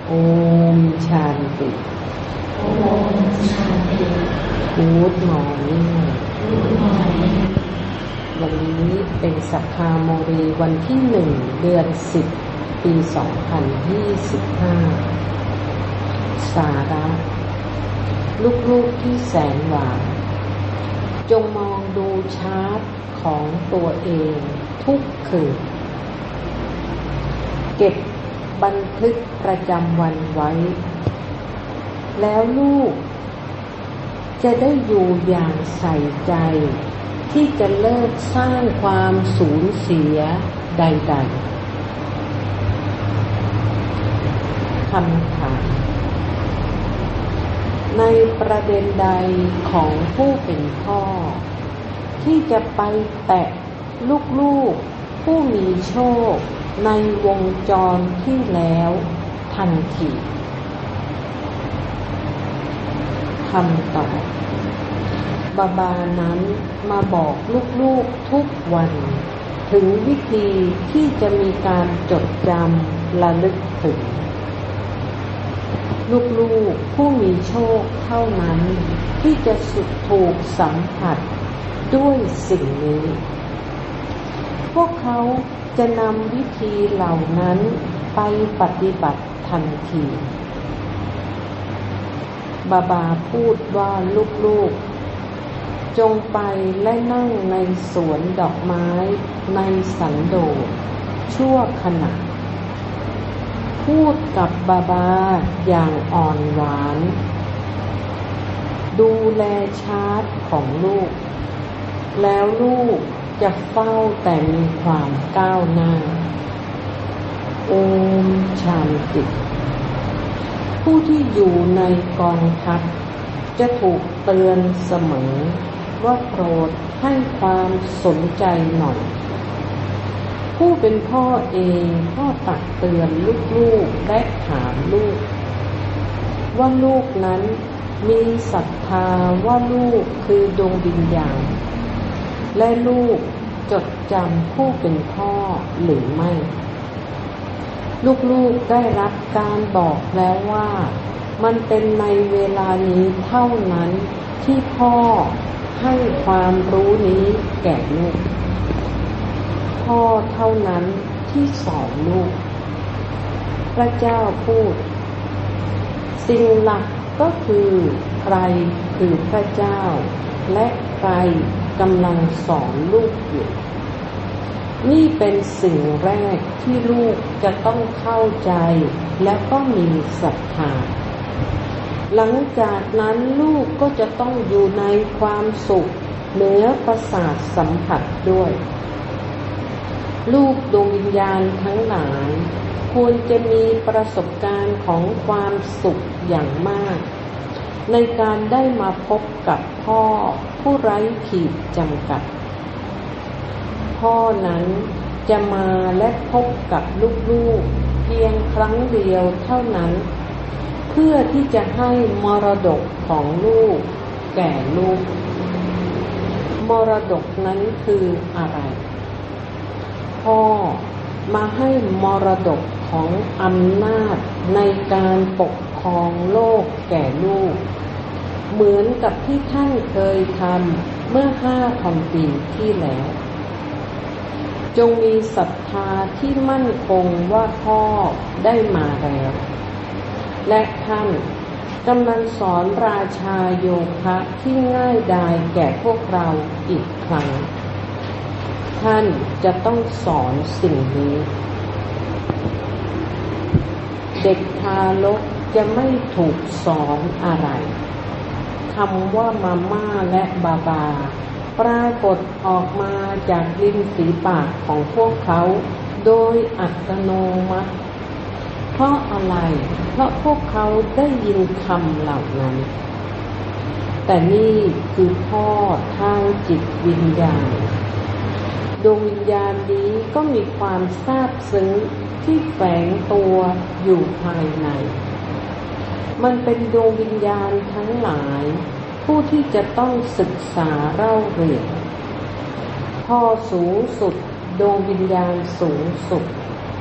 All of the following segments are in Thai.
โอมชาญติโอมชาญติGood morning วันนี้เป็นสัปพาโมรีวันที่1เดือน10ปี2025สาระลูกๆที่แสนหวานจงมองดูชาร์ตของตัวเองทุกคืนเก็บบันทึกประจำวันไว้แล้วลูกจะได้อยู่อย่างใส่ใจที่จะเลิกสร้างความสูญเสียใดๆคำถามในประเด็นใดของผู้เป็นพ่อที่จะไปแตะลูกๆผู้มีโชคในวงจรที่แล้วทันทีคำตอบบาบานั้นมาบอกลูกๆทุกวันถึงวิธีที่จะมีการจดจำระลึกถึงลูกๆผู้มีโชคเท่านั้นที่จะถูกสัมผัสด้วยสิ่งนี้พวกเขาจะนำวิธีเหล่านั้นไปปฏิบัติทันทีบาบาพูดว่าลูกๆจงไปและนั่งในสวนดอกไม้ในสันโดษชั่วขณะพูดกับบาบาอย่างอ่อนหวานดูแลชาร์ตของลูกแล้วลูกจะเฝ้าแต่มีความก้าวหน้าโอมชาญติผู้ที่อยู่ในกองทัพจะถูกเตือนเสมอว่าโปรดให้ความสนใจหน่อยผู้เป็นพ่อเองก็ตักเตือนลูกๆและถามลูกว่าลูกนั้นมีศรัทธาว่าลูกคือดวงวิญญาณและลูกจดจำผู้เป็นพ่อหรือไม่ลูกๆได้รับการบอกแล้วว่ามันเป็นในเวลานี้เท่านั้นที่พ่อให้ความรู้นี้แก่ลูกพ่อเท่านั้นที่สอนลูกพระเจ้าพูดสิ่งหลักก็คือใครคือพระเจ้าและใครกำลังสอนลูกอยู่นี่เป็นสิ่งแรกที่ลูกจะต้องเข้าใจและก็มีศรัทธาหลังจากนั้นลูกก็จะต้องอยู่ในความสุขเหนือประสาทสัมผัสด้วยลูกดวงวิญญาณทั้งหลายควรจะมีประสบการณ์ของความสุขอย่างมากในการได้มาพบกับพ่อผู้ไร้ขีดจำกัดพ่อนั้นจะมาและพบกับลูกๆเพียงครั้งเดียวเท่านั้นเพื่อที่จะให้มรดกของลูกแก่ลูกมรดกนั้นคืออะไรพ่อมาให้มรดกของอำนาจในการปกครองโลกแก่ลูกเหมือนกับที่ท่านเคยทำเมื่อ 5,000 ปีที่แล้วจงมีศรัทธาที่มั่นคงว่าพ่อได้มาแล้วและท่านกำลังสอนราชาโยคะที่ง่ายดายแก่พวกเราอีกครั้งท่านจะต้องสอนสิ่งนี้เด็กทารกจะไม่ถูกสอนอะไรคำว่ามาม่าและบาบาปรากฏออกมาจากริมฝีปากของพวกเขาโดยอัตโนมัติเพราะอะไรเพราะพวกเขาได้ยินคำเหล่านั้นแต่นี่คือพ่อทางจิตวิญญาณดวงวิญญาณนี้ก็มีความซาบซึ้งที่แฝงตัวอยู่ภายในมันเป็นดวงวิญญาณทั้งหลายผู้ที่จะต้องศึกษาเล่าเรียนพ่อสูงสุดดวงวิญญาณสูงสุด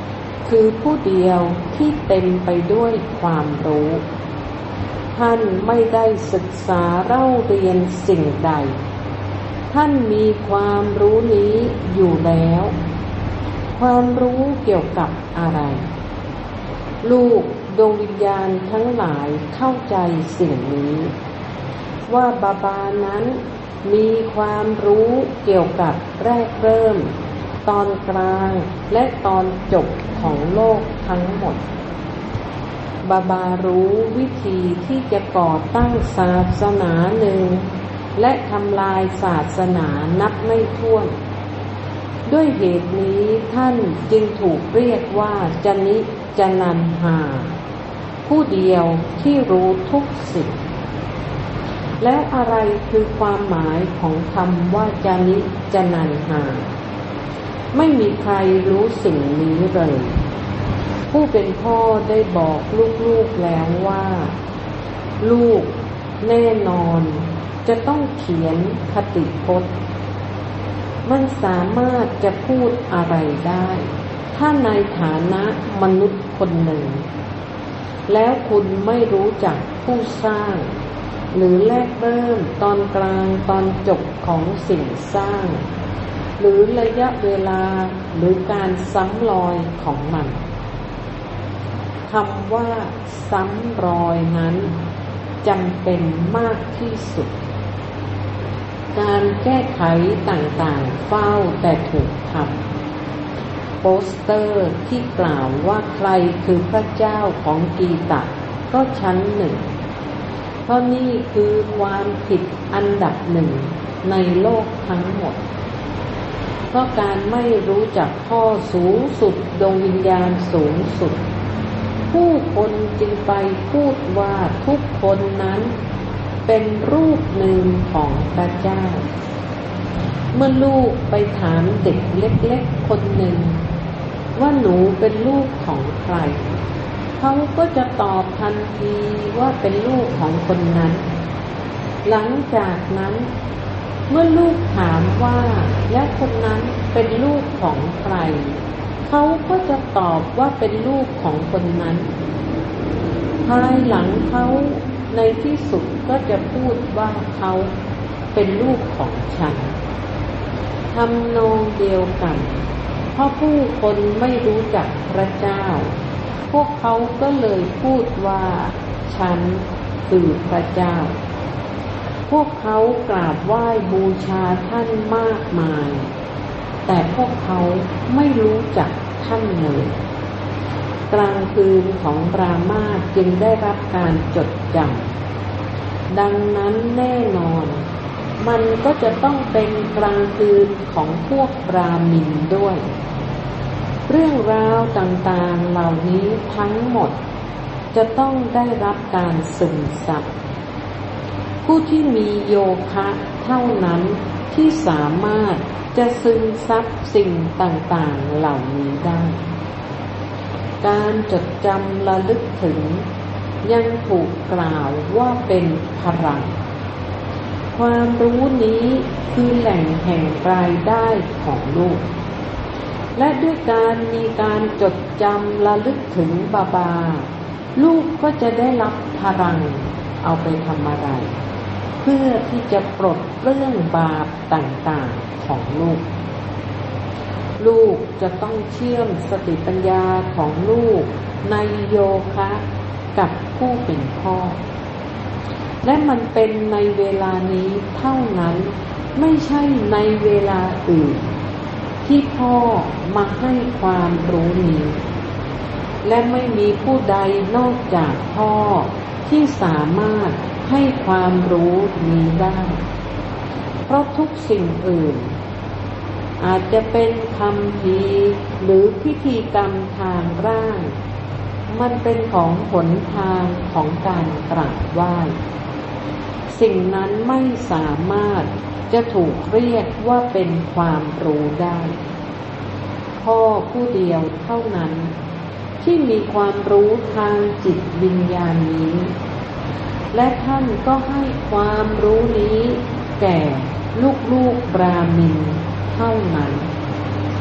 คือผู้เดียวที่เต็มไปด้วยความรู้ท่านไม่ได้ศึกษาเล่าเรียนสิ่งใดท่านมีความรู้นี้อยู่แล้วความรู้เกี่ยวกับอะไรลูกดวงวิญญาณทั้งหลายเข้าใจสิ่งนี้ว่าบาบานั้นมีความรู้เกี่ยวกับแรกเริ่มตอนกลางและตอนจบของโลกทั้งหมดบาบารู้วิธีที่จะก่อตั้งศาสนาหนึ่งและทำลายศาสนานับไม่ถ้วนด้วยเหตุนี้ท่านจึงถูกเรียกว่าจนิจนันหาผู้เดียวที่รู้ทุกสิ่งแล้วอะไรคือความหมายของคำว่าจนิจนันหาไม่มีใครรู้สิ่งนี้เลยผู้เป็นพ่อได้บอกลูกๆแล้วว่าลูกแน่นอนจะต้องเขียนคติพจน์มันสามารถจะพูดอะไรได้ถ้าในฐานะมนุษย์คนหนึ่งแล้วคุณไม่รู้จักผู้สร้างหรือแรกเริ่มตอนกลางตอนจบของสิ่งสร้างหรือระยะเวลาหรือการซ้ำรอยของมันคำว่าซ้ำรอยนั้นจำเป็นมากที่สุดการแก้ไขต่างๆเฝ้าแต่ถูกทำโปสเตอร์ที่กล่าวว่าใครคือพระเจ้าของกีตะก็ชั้นหนึ่งเพราะนี่คือความผิดอันดับหนึ่งในโลกทั้งหมดก็การไม่รู้จักพ่อสูงสุดดวงวิญญาณสูงสุดผู้คนจึงไปพูดว่าทุกคนนั้นเป็นรูปหนึ่งของพระเจ้าเมื่อลูกไปถามเด็กเล็กๆคนหนึ่งว่าหนูเป็นลูกของใครเขาก็จะตอบทันทีว่าเป็นลูกของคนนั้นหลังจากนั้นเมื่อลูกถามว่าและคนนั้นเป็นลูกของใครเขาก็จะตอบว่าเป็นลูกของคนนั้นภายหลังเขาในที่สุดก็จะพูดว่าเขาเป็นลูกของฉันทำนองเดียวกันเพราะผู้คนไม่รู้จักพระเจ้าพวกเขาก็เลยพูดว่าฉันคือพระเจ้าพวกเขากราบไหว้บูชาท่านมากมายแต่พวกเขาไม่รู้จักท่านเลยกลางคืนของบรามาจึงได้รับการจดจำดังนั้นแน่นอนมันก็จะต้องเป็นกลางคืนของพวกบราหมินด้วยเรื่องราวต่างๆเหล่านี้ทั้งหมดจะต้องได้รับการซึมซับผู้ที่มีโยคะเท่านั้นที่สามารถจะซึมซับสิ่งต่างๆเหล่านี้ได้การจดจำระลึกถึงยังถูกกล่าวว่าเป็นพลังความรู้นี้คือแหล่งแห่งรายได้ของลูกและด้วยการมีการจดจำระลึกถึงบาบาลูกก็จะได้รับพลังเอาไปทำอะไรเพื่อที่จะปลดเปลื้องบาปต่างๆของลูกลูกจะต้องเชื่อมสติปัญญาของลูกในโยคะกับผู้เป็นพ่อและมันเป็นในเวลานี้เท่านั้นไม่ใช่ในเวลาอื่นที่พ่อมาให้ความรู้นี้และไม่มีผู้ใดนอกจากพ่อที่สามารถให้ความรู้นี้ได้เพราะทุกสิ่งอื่นอาจจะเป็นคัมภีร์หรือพิธีกรรมทางร่างมันเป็นของหนทางของการกราบไหว้สิ่งนั้นไม่สามารถจะถูกเรียกว่าเป็นความรู้ได้พ่อผู้เดียวเท่านั้นที่มีความรู้ทางจิตวิญญาณนี้และท่านก็ให้ความรู้นี้แก่ลูกๆบราหมินเท่านั้นผ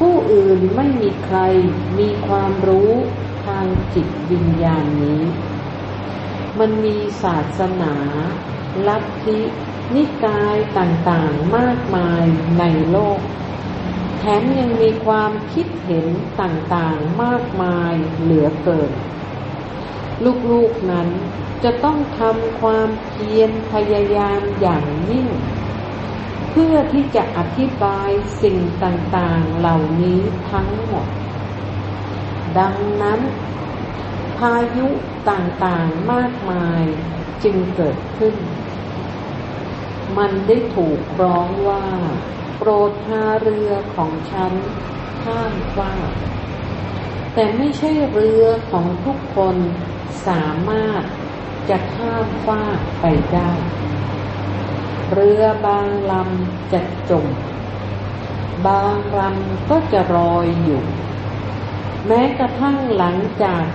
ผู้อื่นไม่มีใครมีความรู้ทางจิตวิญญาณนี้มันมีศาสนาลัทธินิกายต่างๆมากมายในโลกแถมยังมีความคิดเห็นต่างๆมากมายเหลือเกินลูกๆนั้นจะต้องทำความเพียรพยายามอย่างยิ่งเพื่อที่จะอธิบายสิ่งต่างๆเหล่านี้ทั้งหมดดังนั้นพายุต่างๆมากมายจึงเกิดขึ้นมันได้ถูกร้องว่าโปรดพาเรือของฉันข้ามฟากแต่ไม่ใช่เรือของทุกคนสามารถจะข้ามฟากไปได้เรือบางลำจะจมบางลำก็จะลอยอยู่แม้กระทั่งหลังจาก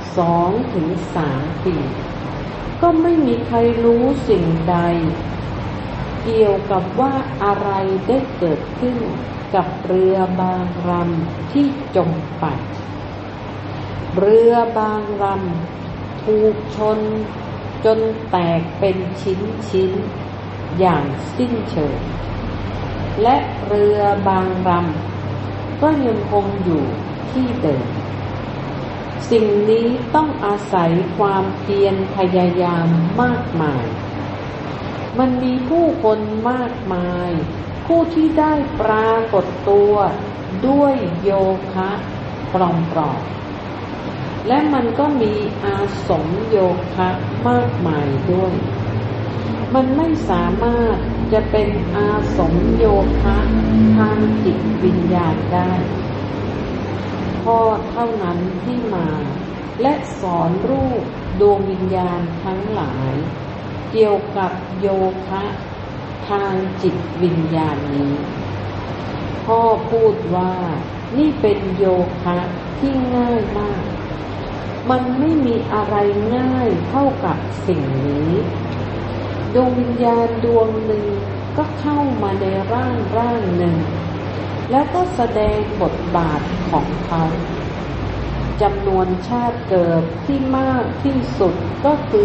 2-3 ปีก็ไม่มีใครรู้สิ่งใดเกี่ยวกับว่าอะไรได้เกิดขึ้นกับเรือบางลำที่จมไปเรือบางลำถูกชนจนแตกเป็นชิ้นๆอย่างสิ้นเชิงและเรือบางลำก็ยังคงอยู่ที่เดิมสิ่งนี้ต้องอาศัยความเพียรพยายามมากมายมันมีผู้คนมากมายผู้ที่ได้ปรากฏตัวด้วยโยคะปลอมๆและมันก็มีอาสมโยคะมากมายด้วยมันไม่สามารถจะเป็นอาสมโยคะทางจิตวิญญาณได้พ่อเท่านั้นที่มาและสอนรูปดวงวิญญาณทั้งหลายเกี่ยวกับโยคะทางจิตวิญญาณนี้พ่อพูดว่านี่เป็นโยคะที่ง่ายมากมันไม่มีอะไรง่ายเท่ากับสิ่งนี้ดวงวิญญาณดวงหนึ่งก็เข้ามาในร่างหนึ่งแล้วก็แสดงบทบาทของเขาจำนวนชาติเกิดที่มากที่สุดก็คือ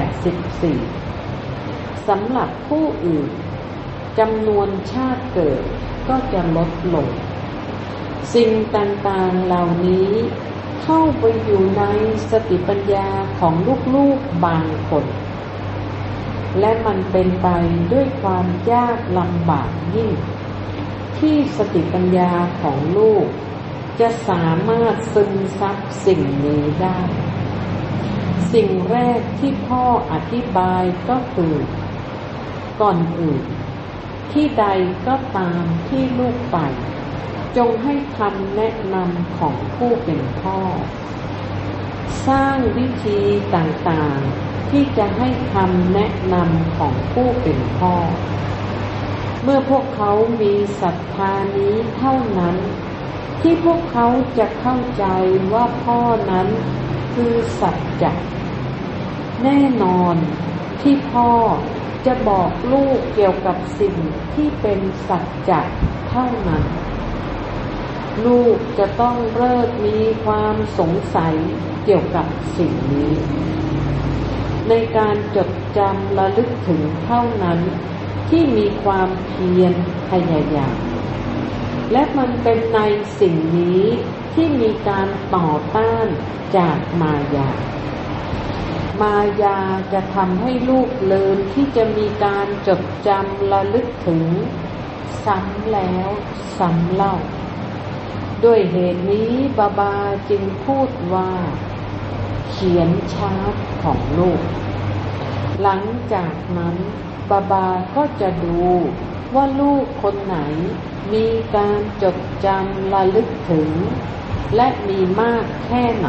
84สำหรับผู้อื่นจำนวนชาติเกิดก็จะลดลงสิ่งต่างๆเหล่านี้เข้าไปอยู่ในสติปัญญาของลูกๆบางคนและมันเป็นไปด้วยความยากลำบากยิ่งที่สติปัญญาของลูกจะสามารถซึมซับสิ่งนี้ได้สิ่งแรกที่พ่ออธิบายก็คือก่อนอื่นที่ใดก็ตามที่ลูกไปจงให้คำแนะนำของผู้เป็นพ่อสร้างวิธีต่างๆที่จะให้คำแนะนำของผู้เป็นพ่อเมื่อพวกเขามีศรัทธานี้เท่านั้นที่พวกเขาจะเข้าใจว่าพ่อนั้นคือสัจจะแน่นอนที่พ่อจะบอกลูกเกี่ยวกับสิ่งที่เป็นสัจจะเท่านั้นลูกจะต้องเลิกมีความสงสัยเกี่ยวกับสิ่งนี้ในการจดจำระลึกถึงเท่านั้นที่มีความเพียรพยายามและมันเป็นในสิ่งนี้ที่มีการต่อต้านจากมายาจะทำให้ลูกเลินที่จะมีการจดจำระลึกถึงซ้ำแล้วซ้ำเล่าด้วยเหตุนี้บาบาจึงพูดว่าเขียนชาร์ตของลูกหลังจากนั้นบาบาก็จะดูว่าลูกคนไหนมีการจดจำระลึกถึงและมีมากแค่ไหน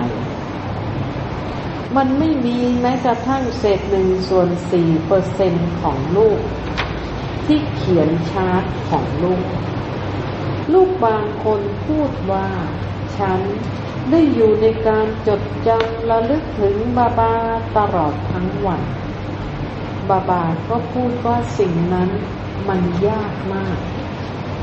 มันไม่มีแม้กระทั่งเศษ1/4% ของลูกที่เขียนชาร์ตของลูกบางคนพูดว่าฉันได้อยู่ในการจดจำระลึกถึงบาบาตลอดทั้งวันบาบาก็พูดว่าสิ่งนั้นมันยากมาก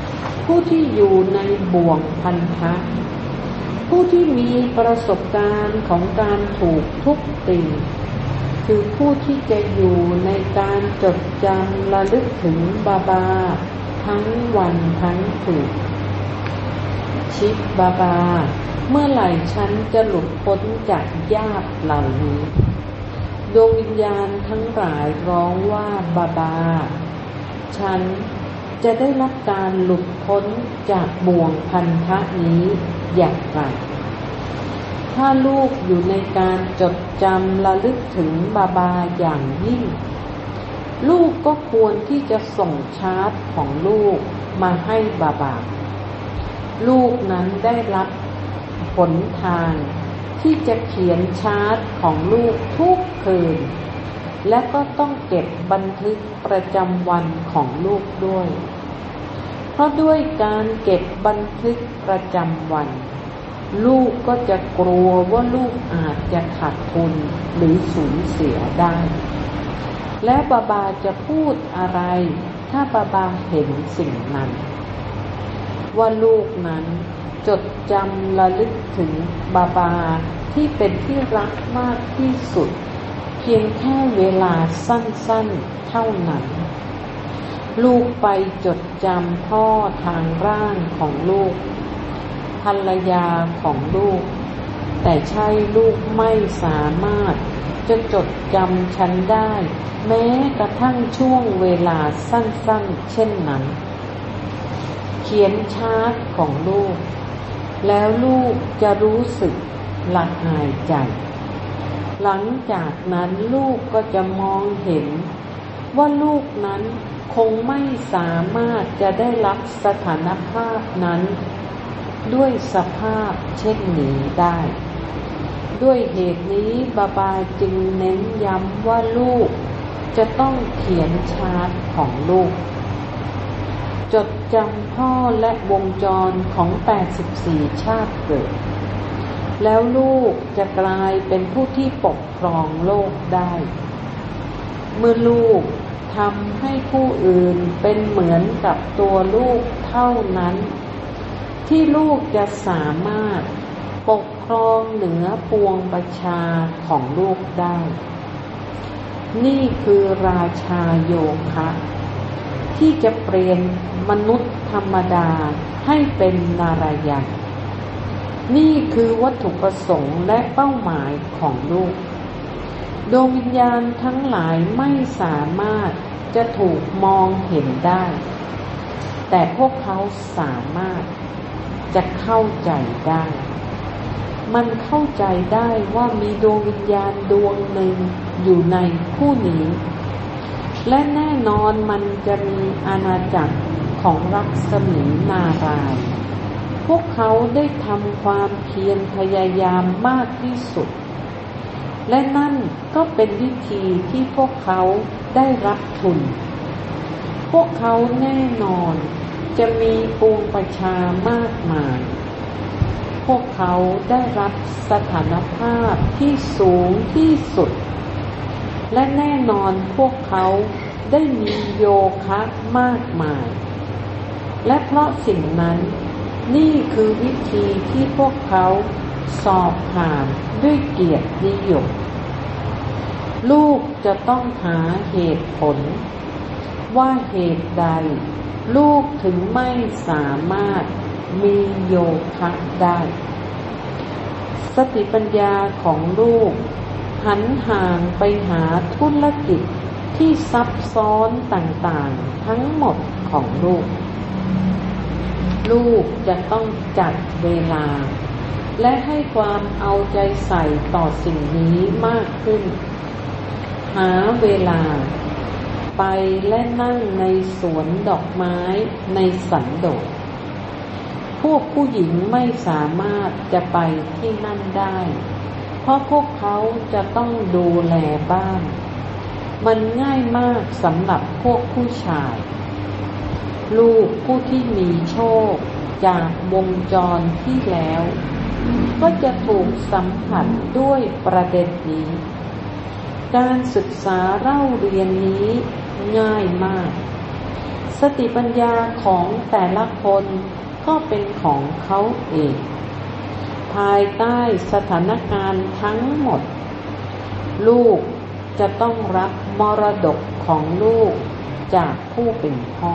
ผู้ที่อยู่ในบ่วงพันธะผู้ที่มีประสบการณ์ของการถูกทุบตีคือผู้ที่จะอยู่ในการจดจำระลึกถึงบาบาทั้งวันทั้งคืนชิดบาบาเมื่อไหร่ฉันจะหลุดพ้นจากญาติเหล่านี้ดวงวิญญาณทั้งหลายร้องว่าบาบาฉันจะได้รับการหลุดพ้นจากบ่วงพันธะนี้อย่างไรถ้าลูกอยู่ในการจดจำระลึกถึงบาบาอย่างยิ่งลูกก็ควรที่จะส่งชาร์ตของลูกมาให้บาบาลูกนั้นได้รับหนทางที่จะเขียนชาร์ตของลูกทุกคืนและก็ต้องเก็บบันทึกประจำวันของลูกด้วยเพราะด้วยการเก็บบันทึกประจำวันลูกก็จะกลัวว่าลูกอาจจะขาดทุนหรือสูญเสียได้และบาบาจะพูดอะไรถ้าบาบาเห็นสิ่งนั้นว่าลูกนั้นจดจำระลึกถึงบาบาที่เป็นที่รักมากที่สุดเพียงแค่เวลาสั้นๆเท่านั้นลูกไปจดจำพ่อทางร่างของลูกภรรยาของลูกแต่ใช่ลูกไม่สามารถจะจดจำฉันได้แม้กระทั่งช่วงเวลาสั้นๆเช่นนั้นเขียนชาร์ตของลูกแล้วลูกจะรู้สึกละอายใจหลังจากนั้นลูกก็จะมองเห็นว่าลูกนั้นคงไม่สามารถจะได้รับสถานภาพนั้นด้วยสภาพเช่นนี้ได้ด้วยเหตุนี้บาบาจึงเน้นย้ำว่าลูกจะต้องเขียนชาร์ตของลูกจดจำพ่อและวงจรของ84ชาติเกิดแล้วลูกจะกลายเป็นผู้ที่ปกครองโลกได้เมื่อลูกทำให้ผู้อื่นเป็นเหมือนกับตัวลูกเท่านั้นที่ลูกจะสามารถปกครองเหนือปวงประชาของลูกได้นี่คือราชาโยคะที่จะเปลี่ยนมนุษย์ธรรมดาให้เป็นนารายณ์นี่คือวัตถุประสงค์และเป้าหมายของลูกดวงวิญญาณทั้งหลายไม่สามารถจะถูกมองเห็นได้แต่พวกเขาสามารถจะเข้าใจได้มันเข้าใจได้ว่ามีดวงวิญญาณดวงหนึ่งอยู่ในผู้นี้และแน่นอนมันจะมีอาณาจักรของรัศมีนารายณ์พวกเขาได้ทำความเพียรพยายามมากที่สุดและนั่นก็เป็นวิธีที่พวกเขาได้รับทุนพวกเขาแน่นอนจะมีปวงประชามากมายพวกเขาได้รับสถานภาพที่สูงที่สุดและแน่นอนพวกเขาได้มีโยคะมากมายและเพราะสิ่งนั้นนี่คือวิธีที่พวกเขาสอบผ่านด้วยเกียรตินิยมลูกจะต้องหาเหตุผลว่าเหตุใดลูกถึงไม่สามารถมีโยคะได้สติปัญญาของลูกหันห่างไปหาธุรกิจที่ซับซ้อนต่างๆทั้งหมดของลูกลูกจะต้องจัดเวลาและให้ความเอาใจใส่ต่อสิ่งนี้มากขึ้นหาเวลาไปและนั่งในสวนดอกไม้ในสันโดษพวกผู้หญิงไม่สามารถจะไปที่นั่นได้เพราะพวกเขาจะต้องดูแลบ้านมันง่ายมากสำหรับพวกผู้ชายลูกผู้ที่มีโชคจากวงจรที่แล้วก็จะถูกสัมผัสด้วยประเด็นนี้การศึกษาเล่าเรียนนี้ง่ายมากสติปัญญาของแต่ละคนก็เป็นของเขาเองภายใต้สถานการณ์ทั้งหมดลูกจะต้องรับมรดกของลูกจากผู้เป็นพ่อ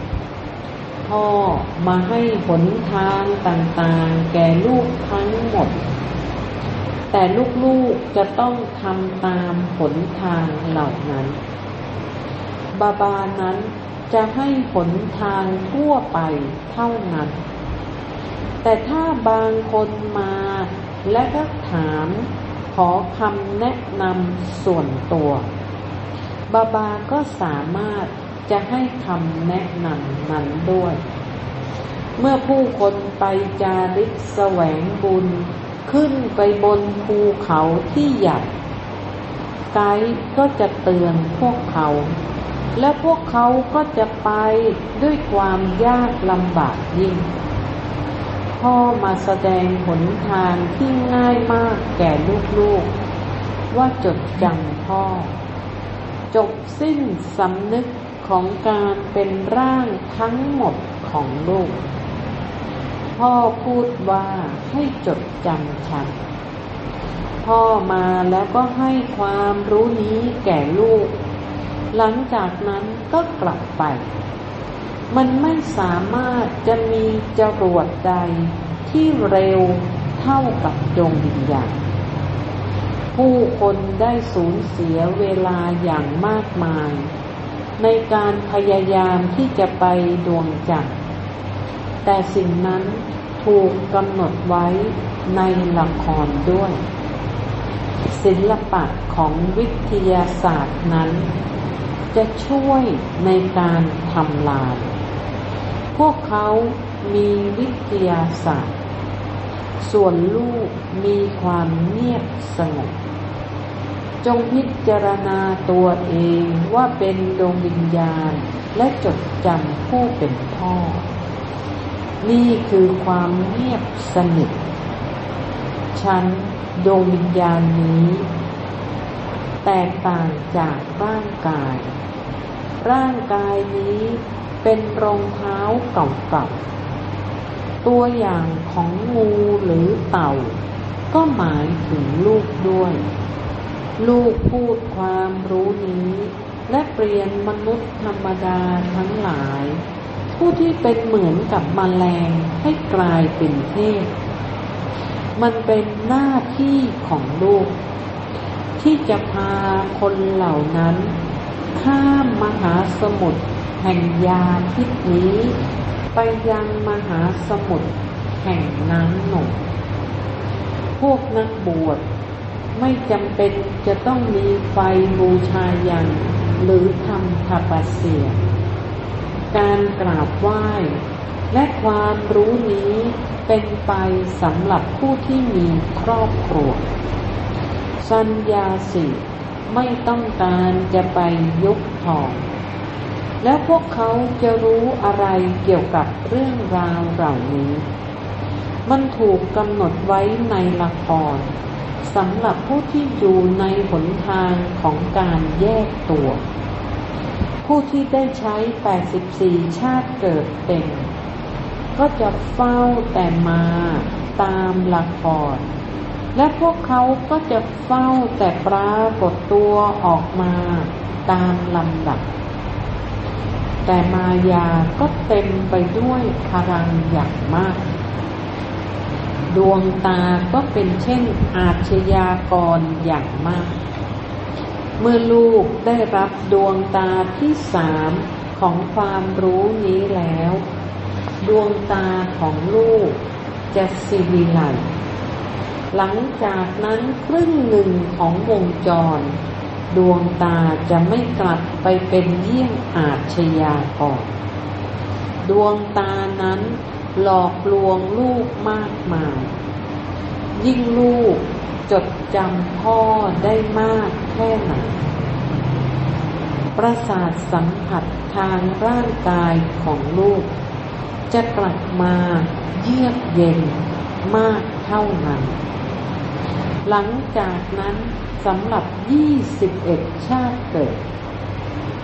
มาให้หนทางต่างๆแก่ลูกทั้งหมดแต่ลูกๆจะต้องทำตามหนทางเหล่านั้นบาบานั้นจะให้หนทางทั่วไปเท่านั้นแต่ถ้าบางคนมาและก็ถามขอคำแนะนำส่วนตัวบาบาก็สามารถจะให้คำแนะนำนั้นด้วยเมื่อผู้คนไปจาริกแสวงบุญขึ้นไปบนภูเขาที่ใหญ่ไกด์ก็จะเตือนพวกเขาและพวกเขาก็จะไปด้วยความยากลำบากยิ่งพ่อมาแสดงหนทางที่ง่ายมากแก่ลูกๆว่าจดจำพ่อจบสิ้นสำนึกของการเป็นร่างทั้งหมดของลูกพ่อพูดว่าให้จดจำฉันพ่อมาแล้วก็ให้ความรู้นี้แก่ลูกหลังจากนั้นก็กลับไปมันไม่สามารถจะมีจรวดใดที่เร็วเท่ากับดวงวิญญาณผู้คนได้สูญเสียเวลาอย่างมากมายในการพยายามที่จะไปดวงจันทร์แต่สิ่งนั้นถูกกำหนดไว้ในละครด้วยศิลปะของวิทยาศาสตร์นั้นจะช่วยในการทำลายพวกเขามีวิทยาศาสตร์ส่วนลูกมีความเงียบสงบจงพิจารณาตัวเองว่าเป็นดวงวิญญาณและจดจำผู้เป็นพ่อนี่คือความเงียบสนิทฉันดวงวิญญาณนี้แตกต่างจากร่างกายนี้เป็นรองเท้าเก่าๆตัวอย่างของงูหรือเต่าก็หมายถึงลูกด้วยลูกพูดความรู้นี้และเปลี่ยนมนุษย์ธรรมดาทั้งหลายผู้ที่เป็นเหมือนกับแมลงให้กลายเป็นเทพมันเป็นหน้าที่ของลูกที่จะพาคนเหล่านั้นข้ามมหาสมุทรแห่งยาพิษนี้ไปยังมหาสมุทรแห่งน้ำนมพวกนักบวชไม่จำเป็นจะต้องมีไฟบูชายันหรือทำทัปเสียการกราบไหว้และความรู้นี้เป็นไปสำหรับผู้ที่มีครอบครัวสัญญาสิไม่ต้องการจะไปยกทองแล้วพวกเขาจะรู้อะไรเกี่ยวกับเรื่องราวเหล่านี้มันถูกกำหนดไว้ในละครสำหรับผู้ที่อยู่ในหนทางของการแยกตัวผู้ที่ได้ใช้84ชาติเกิดเต็มก็จะเฝ้าแต่มาตามละครและพวกเขาก็จะเฝ้าแต่ปรากฏตัวออกมาตามลำดับแต่มายาก็เต็มไปด้วยพลังอย่างมากดวงตาก็เป็นเช่นอาชญากรอย่างมากเมื่อลูกได้รับดวงตาที่3ของความรู้นี้แล้วดวงตาของลูกจะสิวิไลหลังจากนั้นครึ่งหนึ่งของวงจรดวงตาจะไม่กลับไปเป็นเยี่ยงอาชญากรดวงตานั้นหลอกลวงลูกมากมายยิ่งลูกจดจำพ่อได้มากแค่ไหนประสาทสัมผัสทางร่างกายของลูกจะกลับมาเยือกเย็นมากเท่านั้นหลังจากนั้นสำหรับ21ชาติเกิด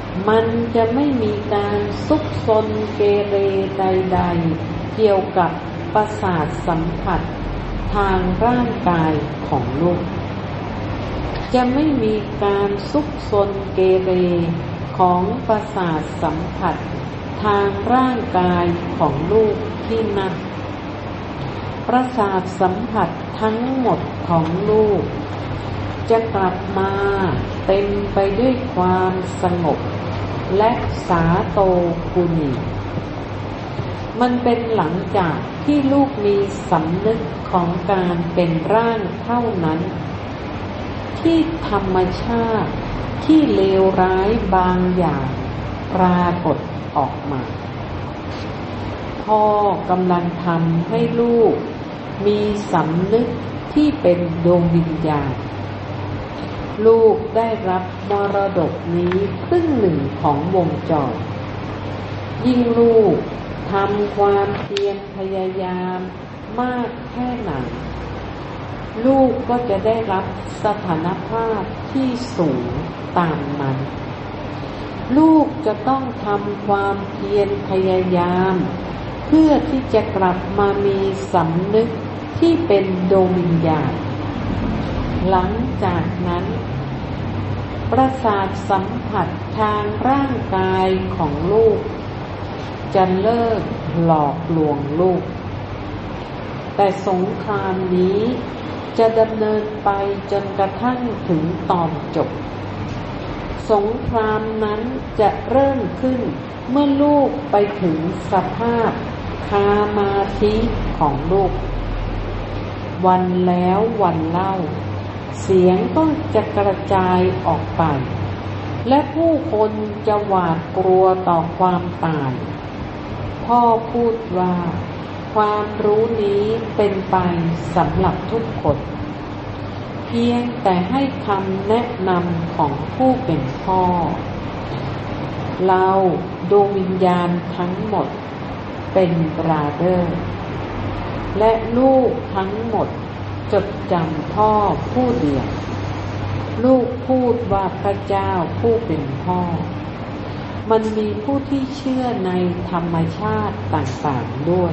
มันจะไม่มีการซุกซนเกเรใดๆเกี่ยวกับประสาทสัมผัสทางร่างกายของลูกจะไม่มีการซุกซนเกเรของประสาทสัมผัสทางร่างกายของลูกที่นั่นประสาทสัมผัสทั้งหมดของลูกจะกลับมาเต็มไปด้วยความสงบและสาโตกุณีมันเป็นหลังจากที่ลูกมีสำนึกของการเป็นร่างเท่านั้นที่ธรรมชาติที่เลวร้ายบางอย่างปรากฏออกมาพ่อกำลังทำให้ลูกมีสำนึกที่เป็นดวงวิญญาณลูกได้รับมรดกนี้ครึ่งหนึ่งของวงจรยิ่งลูกทำความเพียรพยายามมากแค่ไหนลูกก็จะได้รับสถานภาพที่สูงตามนั้นลูกจะต้องทำความเพียรพยายามเพื่อที่จะกลับมามีสำนึกที่เป็นดวงวิญญาณหลังจากนั้นประสาทสัมผัสทางร่างกายของลูกจะเลิกหลอกลวงลูกแต่สงครามนี้จะดำเนินไปจนกระทั่งถึงตอนจบสงครามนั้นจะเริ่มขึ้นเมื่อลูกไปถึงสภาพคามาธิของลูกวันแล้ววันเล่าเสียงก็จะกระจายออกไปและผู้คนจะหวาดกลัวต่อความตายพ่อพูดว่าความรู้นี้เป็นไปสำหรับทุกคนเพียงแต่ให้คำแนะนำของผู้เป็นพ่อเราดวงวิญญาณทั้งหมดเป็นบราเดอร์และลูกทั้งหมดจดจำพ่อผู้เดียวลูกพูดว่าพระเจ้าผู้เป็นพ่อมันมีผู้ที่เชื่อในธรรมชาติต่างๆด้วย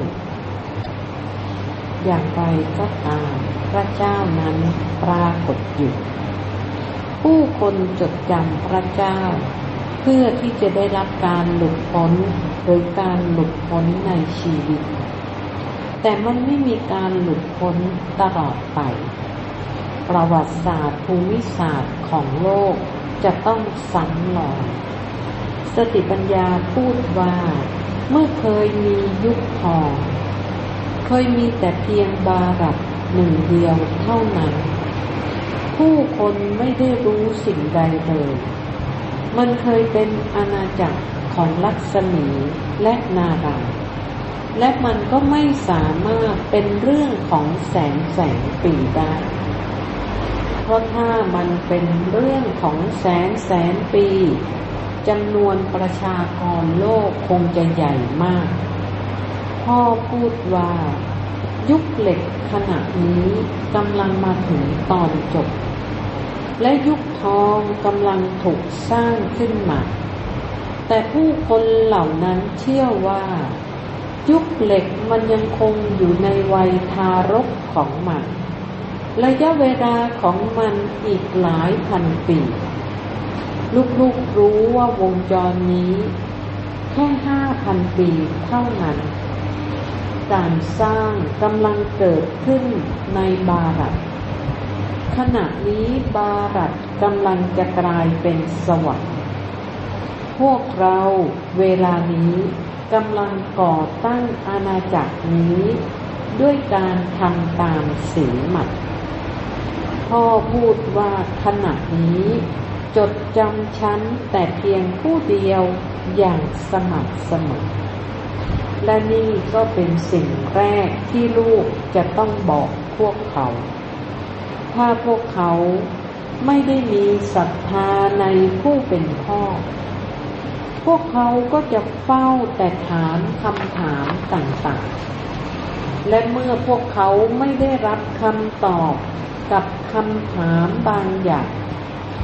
อย่างไรก็ตามพระเจ้านั้นปรากฏอยู่ผู้คนจดจำพระเจ้าเพื่อที่จะได้รับการหลุดพ้นหรือการหลุดพ้นในชีวิตแต่มันไม่มีการหลุดพ้นตลอดไปประวัติศาสตร์ภูมิศาสตร์ของโลกจะต้องซ้ำรอยสติปัญญาพูดว่าเมื่อเคยมียุคทองเคยมีแต่เพียงบารัตหนึ่งเดียวเท่านั้นผู้คนไม่ได้รู้สิ่งใดเลยมันเคยเป็นอาณาจักรของลักษมีและนารายณ์และมันก็ไม่สามารถเป็นเรื่องของแสนปีได้เพราะถ้ามันเป็นเรื่องของแสนปีจำนวนประชากรโลกคงจะใหญ่มากพ่อพูดว่ายุคเหล็กขณะนี้กำลังมาถึงตอนจบและยุคทองกำลังถูกสร้างขึ้นมาแต่ผู้คนเหล่านั้นเชื่อว่ายุคเหล็กมันยังคงอยู่ในวัยทารกของมันระยะเวลาของมันอีกหลายพันปีลูกๆรู้ว่าวงจรนี้แค่ 5,000 ปีเท่านั้นการสร้างกำลังเกิดขึ้นในบารัตขณะนี้บารัตกำลังจะกลายเป็นสวรรค์พวกเราเวลานี้กำลังก่อตั้งอาณาจักรนี้ด้วยการทำตามศีลหมัดพ่อพูดว่าขณะนี้จดจำฉันแต่เพียงผู้เดียวอย่างสม่ำเสมอและนี่ก็เป็นสิ่งแรกที่ลูกจะต้องบอกพวกเขาถ้าพวกเขาไม่ได้มีศรัทธาในผู้เป็นพ่อพวกเขาก็จะเฝ้าแต่ถามคำถามต่างๆและเมื่อพวกเขาไม่ได้รับคำตอบกับคำถามบางอย่าง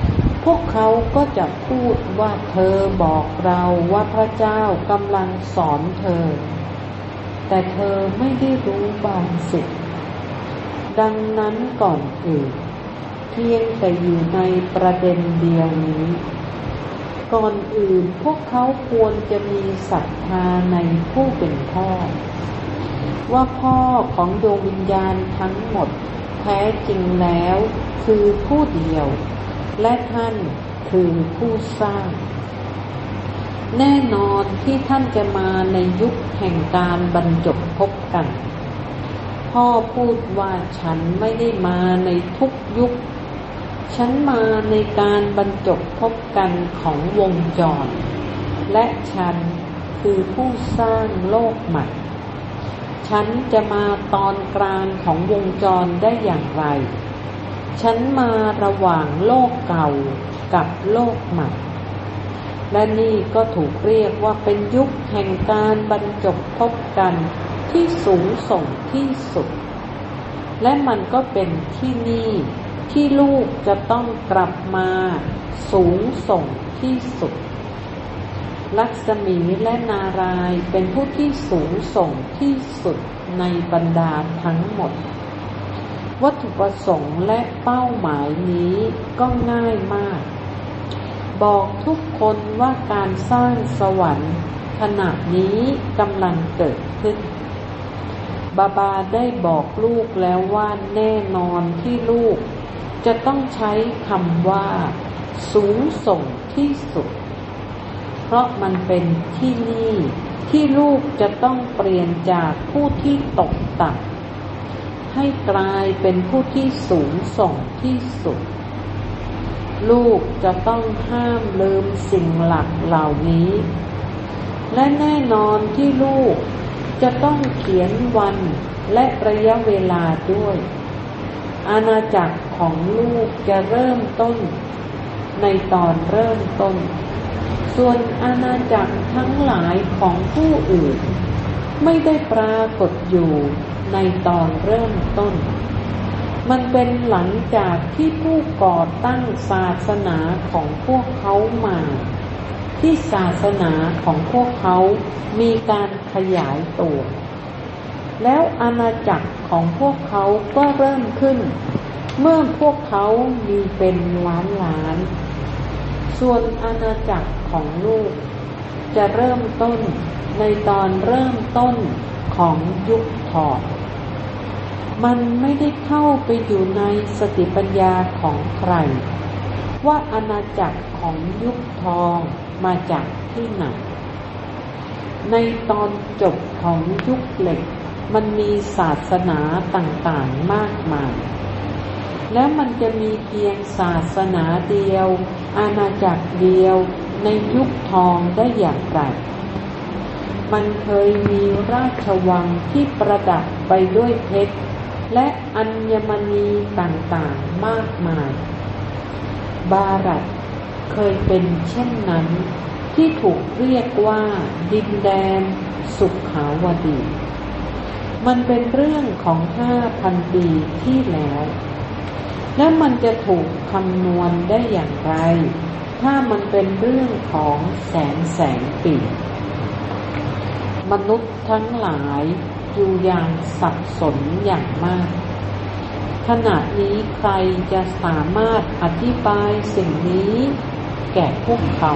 พวกเขาก็จะพูดว่าเธอบอกเราว่าพระเจ้ากำลังสอนเธอแต่เธอไม่ได้รู้บางสิ่งดังนั้นก่อนอื่นเพียงแต่อยู่ในประเด็นเดียวนี้ก่อนอื่นพวกเขาควรจะมีศรัทธาในผู้เป็นพ่อว่าพ่อของดวงวิญญาณทั้งหมดแท้จริงแล้วคือผู้เดียวและท่านคือผู้สร้างแน่นอนที่ท่านจะมาในยุคแห่งการบรรจบพบกันพ่อพูดว่าฉันไม่ได้มาในทุกยุคฉันมาในการบรรจบพบกันของวงจรและฉันคือผู้สร้างโลกใหม่ฉันจะมาตอนกลางของวงจรได้อย่างไรฉันมาระหว่างโลกเก่ากับโลกใหม่และนี่ก็ถูกเรียกว่าเป็นยุคแห่งการบรรจบพบกันที่สูงส่งที่สุดและมันก็เป็นที่นี่ที่ลูกจะต้องกลับมาสูงส่งที่สุดลักษมีและนารายณ์เป็นผู้ที่สูงส่งที่สุดในบรรดาทั้งหมดวัตถุประสงค์และเป้าหมายนี้ก็ง่ายมากบอกทุกคนว่าการสร้างสวรรค์ขณะนี้กำลังเกิดขึ้นบาบาได้บอกลูกแล้วว่าแน่นอนที่ลูกจะต้องใช้คำว่าสูงส่งที่สุดเพราะมันเป็นที่นี่ที่ลูกจะต้องเปลี่ยนจากผู้ที่ตกต่ำให้กลายเป็นผู้ที่สูงส่งที่สุดลูกจะต้องห้ามลืมสิ่งหลักเหล่านี้และแน่นอนที่ลูกจะต้องเขียนวันและระยะเวลาด้วยอาณาจักรของลูกจะเริ่มต้นในตอนเริ่มต้นส่วนอาณาจักรทั้งหลายของผู้อื่นไม่ได้ปรากฏอยู่ในตอนเริ่มต้นมันเป็นหลังจากที่ผู้ก่อตั้งศาสนาของพวกเขามาที่ศาสนาของพวกเขามีการขยายตัวแล้วอาณาจักรของพวกเขาก็เริ่มขึ้นเมื่อพวกเขามีเป็นล้านส่วนอาณาจักรของลูกจะเริ่มต้นในตอนเริ่มต้นของยุคทองมันไม่ได้เข้าไปอยู่ในสติปัญญาของใครว่าอาณาจักรของยุคทองมาจากที่ไหนในตอนจบของยุคเหล็กมันมีศาสนาต่างๆมากมายแล้วมันจะมีเพียงศาสนาเดียวอาณาจักรเดียวในยุคทองได้อย่างไรมันเคยมีราชวังที่ประดับไปด้วยเพชรและอัญมณีต่างๆมากมายบารัตเคยเป็นเช่นนั้นที่ถูกเรียกว่าดินแดนสุขาวดีมันเป็นเรื่องของ 5,000 ปีที่แล้วและมันจะถูกคำนวณได้อย่างไรถ้ามันเป็นเรื่องของแสนปีมนุษย์ทั้งหลายอยู่อย่างสับสนอย่างมากขณะนี้ใครจะสามารถอธิบายสิ่งนี้แก่พวกเขา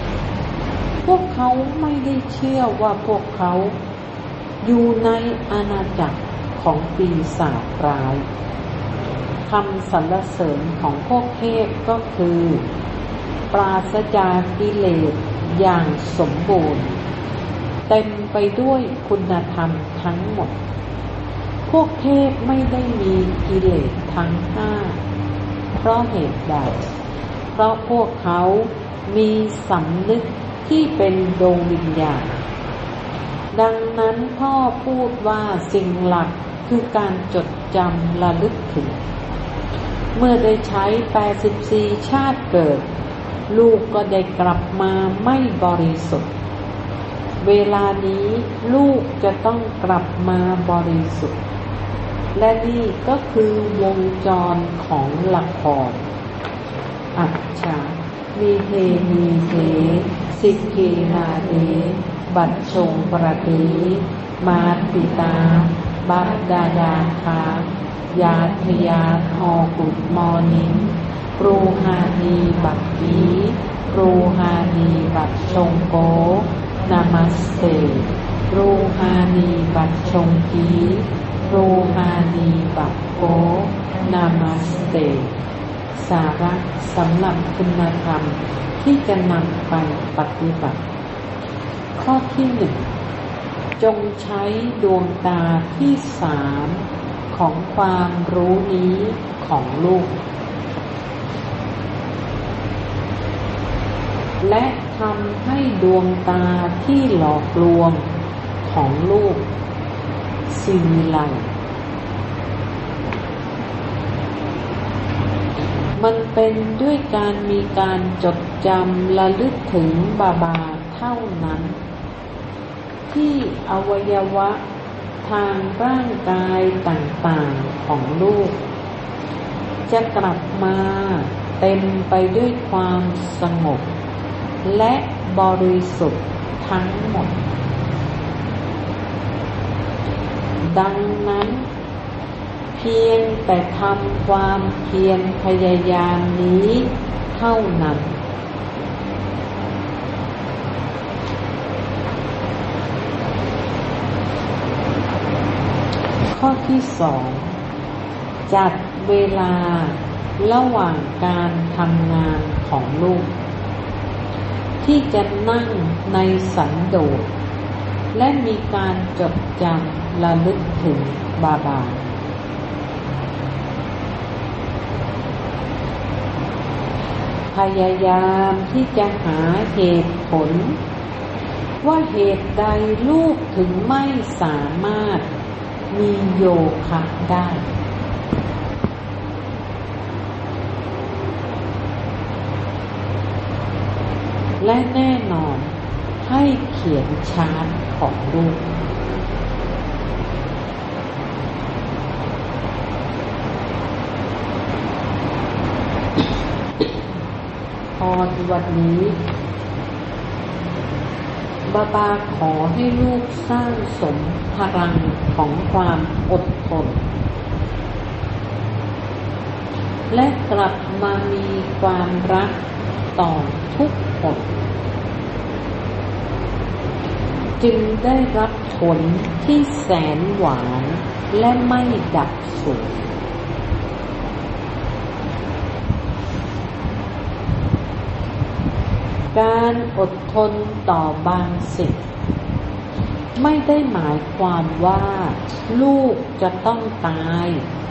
ไม่ได้เชื่อว่าพวกเขาอยู่ในอาณาจักรของปีศาจร้ายคำสรรเสริญของพวกเทพก็คือปราศจากกิเลสอย่างสมบูรณ์เต็มไปด้วยคุณธรรมทั้งหมดพวกเทพไม่ได้มีกิเลสทั้ง 5เพราะเหตุใดเพราะพวกเขามีสำนึกที่เป็นดวงวิญญาณดังนั้นพ่อพูดว่าสิ่งหลักคือการจดจำระลึกถึงเมื่อได้ใช้84ชาติเกิดลูกก็ได้กลับมาไม่บริสุทธิ์เวลานี้ลูกจะต้องกลับมาบริสุทธิ์และนี่ก็คือวงจรของละครอัจฉริยะมีเทมีเทสิกขีนาเทบัดชงประเทมาติตาบัดดาดาคายาทยาฮอกุดมอนิงปรูฮานีบักกีปรูฮานีบัดชงโกนามัสเตปรูฮานีบัดชงกีปรูฮานีบักโกนามัสเตสาระสำหรับคุณธรรมที่จะนำไปปฏิบัติข้อที่หนึ่งจงใช้ดวงตาที่สามของความรู้นี้ของลูกและทำให้ดวงตาที่หลอกลวงของลูกสิวิไลมันเป็นด้วยการมีการจดจำระลึกถึงบาบาเท่านั้นที่อวัยวะทางร่างกายต่างๆของลูกจะกลับมาเต็มไปด้วยความสงบและบริสุทธิ์ทั้งหมดดังนั้นเพียงแต่ทำความเพียรพยายามนี้เท่านั้นข้อที่สองจัดเวลาระหว่างการทำงานของลูกที่จะนั่งในสันโดษและมีการจดจำระลึกถึงบาบาพยายามที่จะหาเหตุผลว่าเหตุใดลูกถึงไม่สามารถมีโยคะได้และแน่นอนให้เขียนชาร์ตของลูกพอวันนี้บาบาขอให้ลูกสร้างสมพลังของความอดทนและกลับมามีความรักต่อทุกคนจึงได้รับผลที่แสนหวานและไม่ดับสูญการอดทนต่อบางสิ่งไม่ได้หมายความว่าลูกจะต้องตาย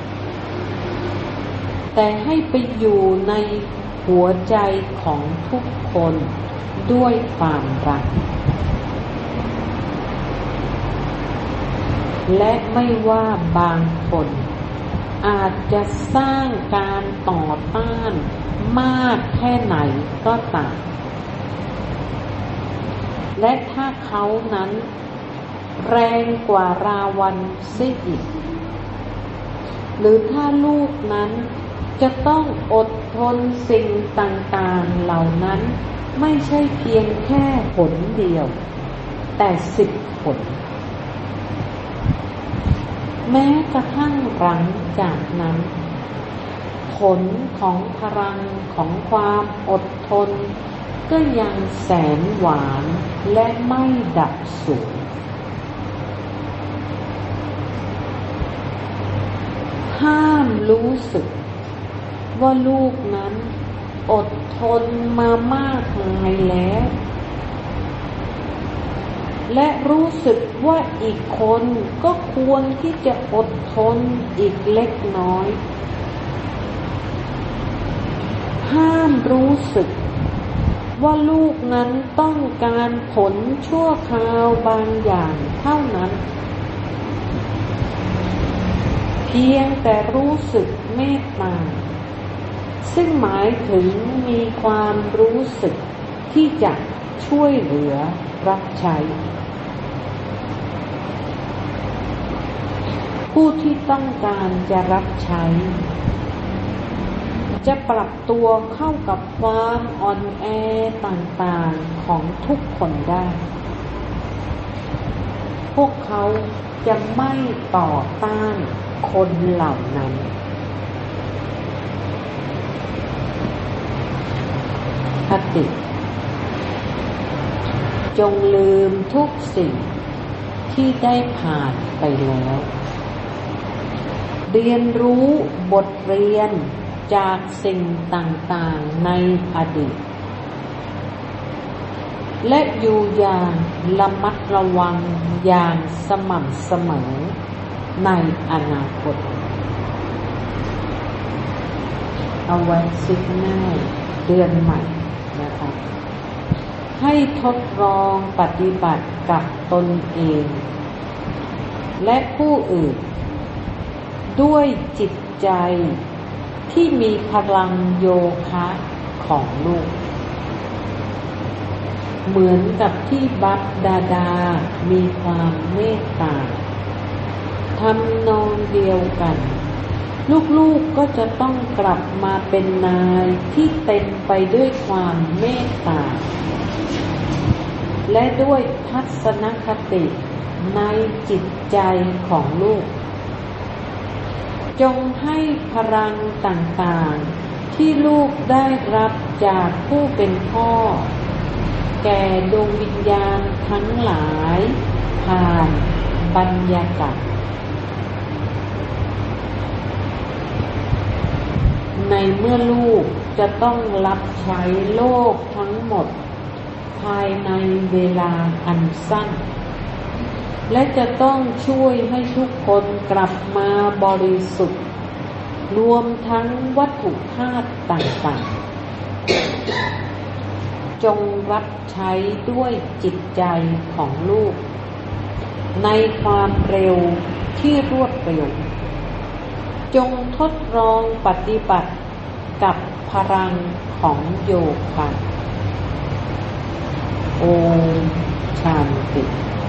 แต่ให้ไปอยู่ในหัวใจของทุกคนด้วยความรักและไม่ว่าบางคนอาจจะสร้างการต่อต้านมากแค่ไหนก็ตามและถ้าเขานั้นแรงกว่าราวันเสียอีกหรือถ้าลูกนั้นจะต้องอดทนสิ่งต่างๆเหล่านั้นไม่ใช่เพียงแค่ผลเดียวแต่10 ผลแม้กระทั่งหลังจากนั้นผลของพลังของความอดทนก็ยังแสนหวานและไม่ดับสูญห้ามรู้สึกว่าลูกนั้นอดทนมามากมายแล้วและรู้สึกว่าอีกคนก็ควรที่จะอดทนอีกเล็กน้อยห้ามรู้สึกว่าลูกนั้นต้องการผลชั่วคราวบางอย่างเท่านั้นเพียงแต่รู้สึกเมตตาซึ่งหมายถึงมีความรู้สึกที่จะช่วยเหลือรับใช้ผู้ที่ต้องการจะรับใช้จะปรับตัวเข้ากับความอ่อนแอต่างๆของทุกคนได้ พวกเขาจะไม่ต่อต้านคนเหล่านั้นคติ จงลืมทุกสิ่งที่ได้ผ่านไปแล้ว เรียนรู้บทเรียนจากสิ่งต่างๆในอดีตและอยู่อย่างระมัดระวังอย่างสม่ำเสมอในอนาคตเอาไว้ซิกแนลเดือนใหม่นะคะให้ทดลองปฏิบัติกับตนเองและผู้อื่นด้วยจิตใจที่มีพลังโยคะของลูกเหมือนกับที่บัพดาดามีความเมตตาทำนองเดียวกันลูกๆก็จะต้องกลับมาเป็นนายที่เต็มไปด้วยความเมตตาและด้วยทัศนคติในจิตใจของลูกจงให้พลังต่างๆที่ลูกได้รับจากผู้เป็นพ่อแก่ดวงวิญญาณทั้งหลายผ่านบรรยากาศในเมื่อลูกจะต้องรับใช้โลกทั้งหมดภายในเวลาอันสั้นและจะต้องช่วยให้ทุกคนกลับมาบริสุทธิ์รวมทั้งวัตถุธาตุต่างๆจงรับใช้ด้วยจิตใจของลูกในความเร็วที่รวดเร็วจงทดลองปฏิบัติกับพลังของโยคะโอม ชันติ